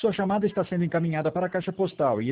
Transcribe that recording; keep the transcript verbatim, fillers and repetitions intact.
Sua chamada está sendo encaminhada para a caixa postal e